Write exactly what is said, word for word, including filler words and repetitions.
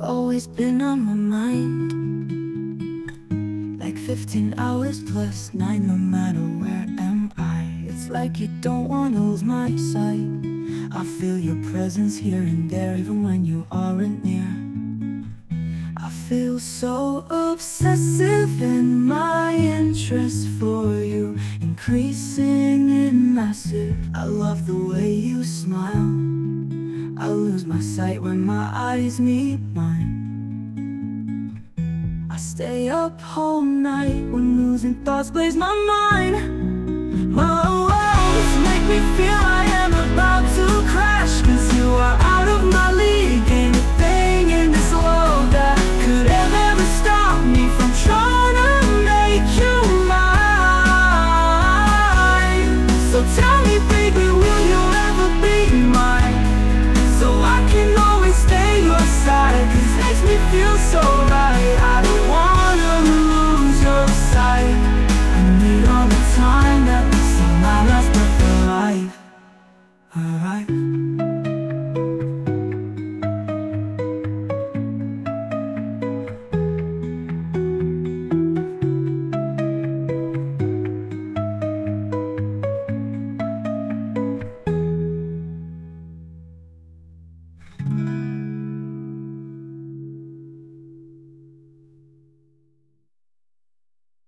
always been on my mind, like fifteen hours plus nine, no matter where am I. It's like you don't want to lose my sight. I feel your presence here and there, even when you aren't near. I feel so obsessive, and my interest for you increasing in massive. I love the way you smile. I lose my sight when my eyes meet mine. I stay up all night when losing thoughts blaze my mind. My walls make me feel I am about